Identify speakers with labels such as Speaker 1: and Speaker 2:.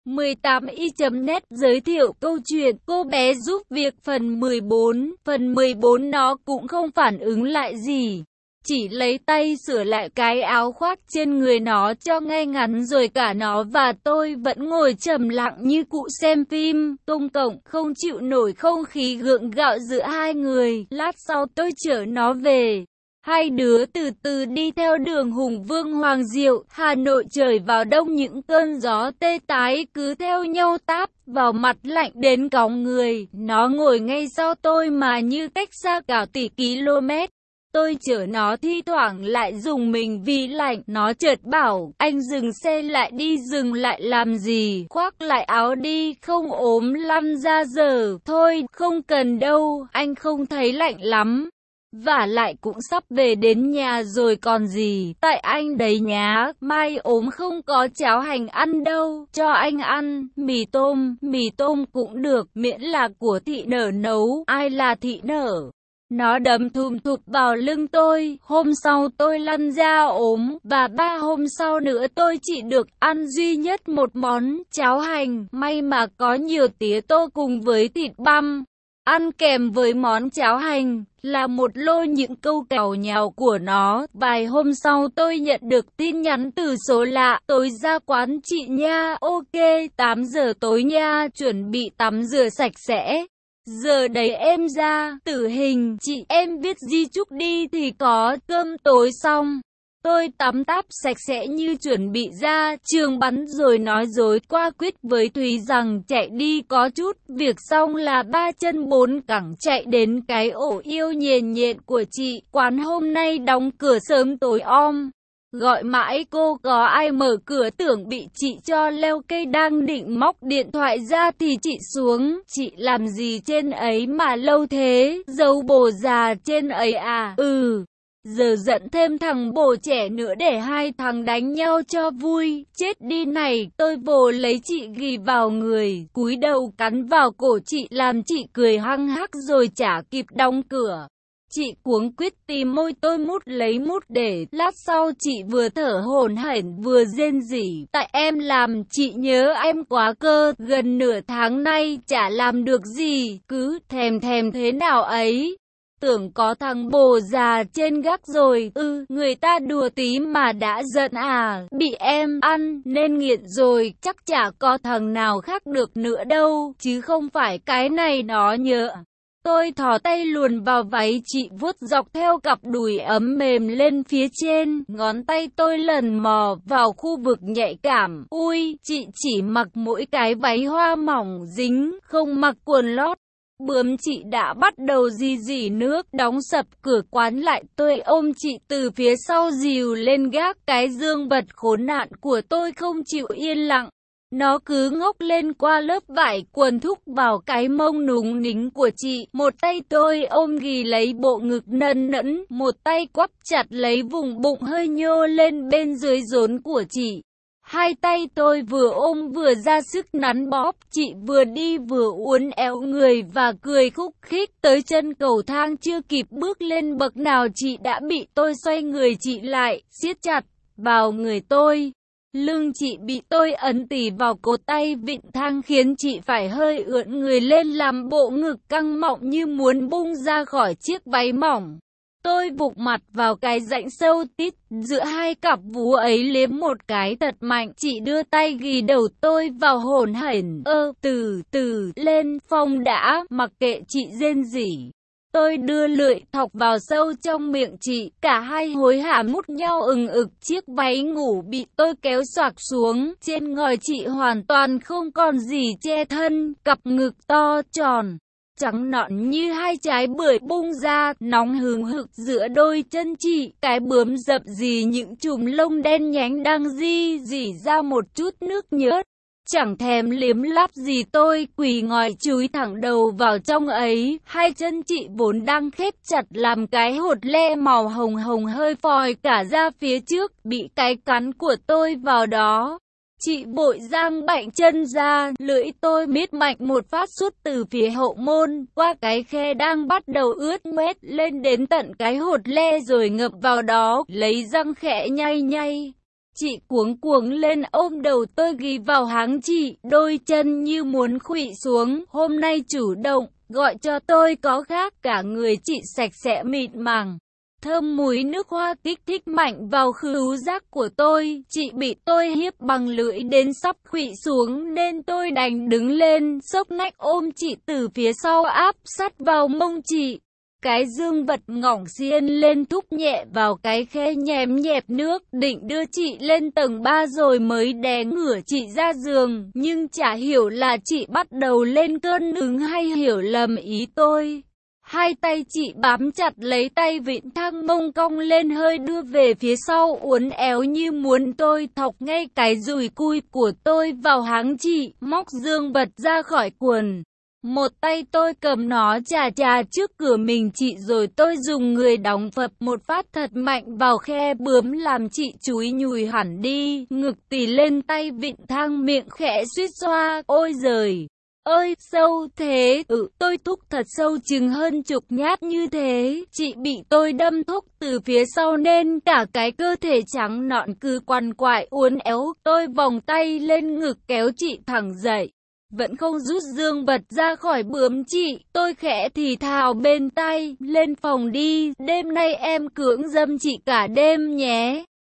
Speaker 1: 18i.net giới thiệu câu chuyện cô bé giúp việc phần 14. Phần 14 nó cũng không phản ứng lại gì. Chỉ lấy tay sửa lại cái áo khoác trên người nó cho ngay ngắn rồi cả nó và tôi vẫn ngồi trầm lặng như cụ xem phim công cộng, không chịu nổi không khí gượng gạo giữa hai người. Lát sau tôi chở nó về. Hai đứa từ từ đi theo đường Hùng Vương Hoàng Diệu, Hà Nội trời vào đông những cơn gió tê tái cứ theo nhau táp vào mặt lạnh đến cóng người. Nó ngồi ngay sau tôi mà như cách xa cả tỷ km. Tôi chở nó thi thoảng lại dùng mình vì lạnh. Nó chợt bảo, anh dừng xe lại đi. Dừng lại làm gì? Khoác lại áo đi, không ốm lăn ra giờ. Thôi, không cần đâu, anh không thấy lạnh lắm. Vả lại cũng sắp về đến nhà rồi còn gì. Tại anh đấy nhá, mai ốm không có cháo hành ăn đâu. Cho anh ăn, mì tôm cũng được, miễn là của Thị Nở nấu. Ai là Thị Nở? Nó đấm thùm thụp vào lưng tôi. Hôm sau tôi lăn ra ốm, và 3 hôm sau nữa tôi chỉ được ăn duy nhất một món cháo hành. May mà có nhiều tía tô cùng với thịt băm. Ăn kèm với món cháo hành là một lô những câu càu nhàu của nó. Vài hôm sau tôi nhận được tin nhắn từ số lạ. Tối ra quán chị nha, ok, 8 giờ tối nha, chuẩn bị tắm rửa sạch sẽ. Giờ đấy em ra, tử hình, chị em viết di chúc đi thì có, cơm tối xong. Tôi tắm táp sạch sẽ như chuẩn bị ra trường bắn rồi nói dối qua quýt với Thúy rằng chạy đi có chút việc xong là 3 chân 4 cẳng chạy đến cái ổ yêu nhền nhện của chị. Quán hôm nay đóng cửa sớm tối om. Gọi mãi cô có ai mở cửa tưởng bị chị cho leo cây, đang định móc điện thoại ra thì chị xuống. Chị làm gì trên ấy mà lâu thế? Dâu bồ già trên ấy à? Ừ. Giờ giận thêm thằng bồ trẻ nữa để hai thằng đánh nhau cho vui. Chết đi này, tôi vồ lấy chị ghì vào người, cúi đầu cắn vào cổ chị làm chị cười hăng hắc rồi chả kịp đóng cửa. Chị cuống quýt tìm môi tôi mút lấy mút để. Lát sau chị vừa thở hổn hển vừa rên rỉ. Tại em làm chị nhớ em quá cơ. Gần nửa tháng nay chả làm được gì. Cứ thèm thế nào ấy. Tưởng có thằng bồ già trên gác rồi. Người ta đùa tí mà đã giận à. Bị em ăn nên nghiện rồi. Chắc chả có thằng nào khác được nữa đâu. Chứ không phải cái này nó nhớ. Tôi thò tay luồn vào váy chị vuốt dọc theo cặp đùi ấm mềm lên phía trên. Ngón tay tôi lần mò vào khu vực nhạy cảm. Ui, chị chỉ mặc mỗi cái váy hoa mỏng dính, không mặc quần lót. Bướm chị đã bắt đầu rỉ nước. Đóng sập cửa quán lại, tôi ôm chị từ phía sau dìu lên gác. Cái dương vật khốn nạn của tôi không chịu yên lặng. Nó cứ ngóc lên qua lớp vải quần thúc vào cái mông núng nính của chị. Một tay tôi ôm ghì lấy bộ ngực nân nẫn, một tay quắp chặt lấy vùng bụng hơi nhô lên bên dưới rốn của chị. Hai tay tôi vừa ôm vừa ra sức nắn bóp, chị vừa đi vừa uốn éo người và cười khúc khích. Tới chân cầu thang chưa kịp bước lên bậc nào chị đã bị tôi xoay người chị lại, siết chặt vào người tôi. Lưng chị bị tôi ấn tỉ vào cột tay vịn thang khiến chị phải hơi ưỡn người lên làm bộ ngực căng mọng như muốn bung ra khỏi chiếc váy mỏng. Tôi vụt mặt vào cái rãnh sâu tít giữa hai cặp vú ấy liếm một cái thật mạnh. Chị đưa tay ghì đầu tôi vào hổn hển. Từ từ lên Phong đã, mặc kệ chị rên rỉ. Tôi đưa lưỡi thọc vào sâu trong miệng chị. Cả hai hối hả mút nhau ừng ực. Chiếc váy ngủ bị tôi kéo xoạc xuống. Trên ngòi chị hoàn toàn không còn gì che thân. Cặp ngực to tròn, trắng nõn như hai trái bưởi bung ra, nóng hừng hực giữa đôi chân chị. Cái bướm dập dì những chùm lông đen nhánh đang rỉ ra một chút nước nhớt. Chẳng thèm liếm láp gì tôi quỳ ngồi chúi thẳng đầu vào trong ấy. Hai chân chị vốn đang khép chặt làm cái hột le màu hồng hồng hơi phòi cả ra phía trước, bị cái cắn của tôi vào đó. Chị vội giang bạnh chân ra, lưỡi tôi miết mạnh một phát sút từ phía hậu môn, qua cái khe đang bắt đầu ướt mét lên đến tận cái hột le rồi ngập vào đó, lấy răng khẽ nhay nhay. Chị cuống cuồng lên ôm đầu tôi ghì vào háng chị, đôi chân như muốn khuỵu xuống. Hôm nay chủ động, gọi cho tôi có khác, cả người chị sạch sẽ mịn màng. Thơm mùi nước hoa kích thích mạnh vào khứu giác của tôi. Chị bị tôi hiếp bằng lưỡi đến sắp khuỵu xuống nên tôi đành đứng lên, xốc nách ôm chị từ phía sau áp sát vào mông chị. Cái dương vật ngỏng xiên lên thúc nhẹ vào cái khe nhèm nhẹp nước, định đưa chị lên tầng 3 rồi mới đè ngửa chị ra giường, nhưng chả hiểu là chị bắt đầu lên cơn ứng hay hiểu lầm ý tôi. Hai tay chị bám chặt lấy tay vịn thang mông cong lên hơi đưa về phía sau uốn éo như muốn tôi thọc ngay cái dùi cui của tôi vào háng chị, móc dương vật ra khỏi quần. Một tay tôi cầm nó chà chà trước cửa mình chị rồi tôi dùng người đóng phập một phát thật mạnh vào khe bướm làm chị chúi nhùi hẳn đi, ngực tì lên tay vịn thang miệng khẽ suýt xoa, ôi giời ơi, sâu thế, tôi thúc thật sâu chừng hơn chục nhát như thế, chị bị tôi đâm thúc từ phía sau nên cả cái cơ thể trắng nõn cứ quằn quại uốn éo, tôi vòng tay lên ngực kéo chị thẳng dậy. Vẫn không rút dương vật ra khỏi bướm chị, tôi khẽ thì thào bên tai, lên phòng đi, đêm nay em cưỡng dâm chị cả đêm nhé.